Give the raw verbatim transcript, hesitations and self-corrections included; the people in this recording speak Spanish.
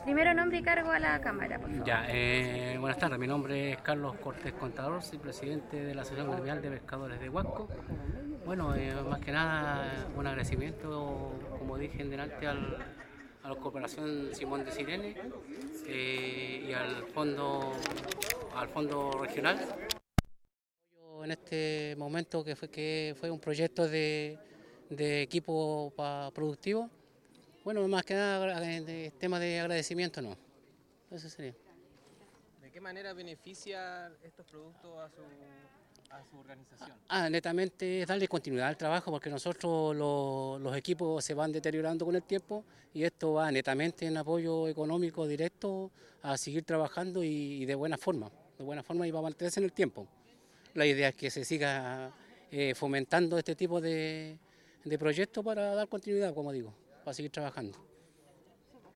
Primero nombre y cargo a la cámara, por favor. Ya, eh, buenas tardes, mi nombre es Carlos Cortés Contador, soy presidente de la Asociación Gremial de Pescadores de Huasco. Bueno, eh, más que nada un agradecimiento, como dije en delante, al, a la Corporación Simón de Sirene eh, y al fondo, al fondo regional. En este momento que fue, que fue un proyecto de, de equipo pa, productivo, bueno, más que nada de tema de agradecimiento, no, eso sería. ¿De qué manera beneficia estos productos a su, a su organización? Ah, netamente es darle continuidad al trabajo porque nosotros lo, los equipos se van deteriorando con el tiempo y esto va netamente en apoyo económico directo a seguir trabajando y, y de buena forma, de buena forma y va a mantenerse en el tiempo. La idea es que se siga eh, fomentando este tipo de, de proyectos para dar continuidad, como digo, para seguir trabajando.